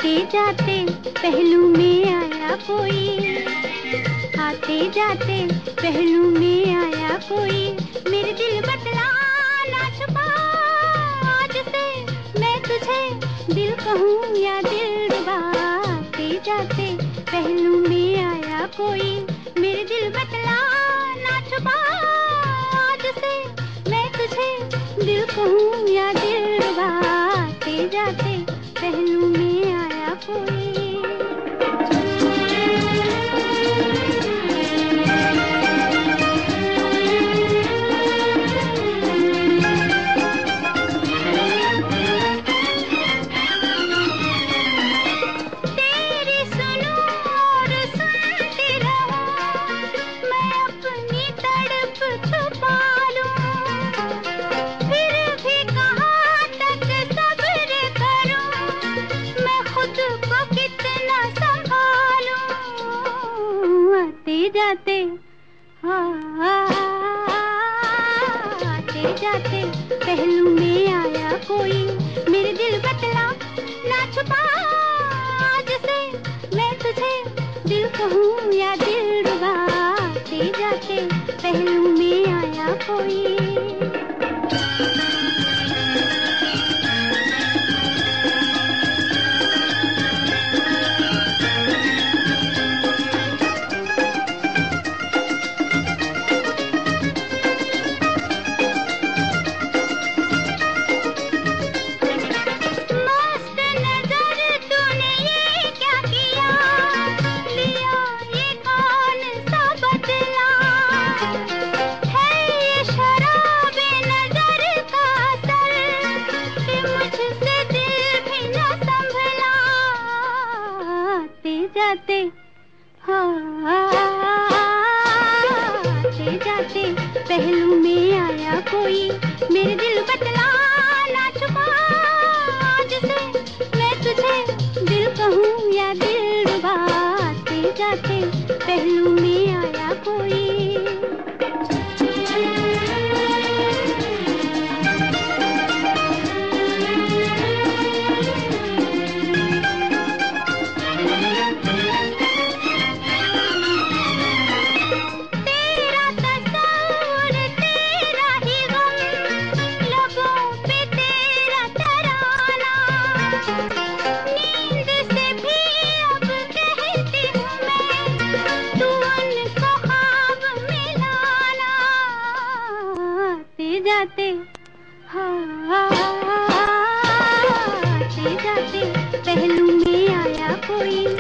आते जाते पहलू में आया कोई, आते जाते पहलू में आया कोई। मेरे दिल बतला ना छुपा आज से मैं तुझे, दिल कहूँ या दिलरुबा। आते जाते पहलू में आया कोई, मेरे दिल बतला ना छुपा आज से मैं तुझे, दिल कहूँ या दिलरुबा। आते जाते पहलू में आया कोई। जाते आते जाते पहलू में आया कोई, मेरे दिल बतला ना छुपा आज से मैं तुझे, दिल कहूँ या दिलरुबा। आते जाते पहलू में आया कोई। जाते आते जाते पहलू में आया कोई, मेरे दिल बतला ना छुपा आज से मैं तुझे, दिल कहूँ या दिलरुबा। आते जाते पहलू में आया कोई। जाते आते जाते पहलू में आया कोई।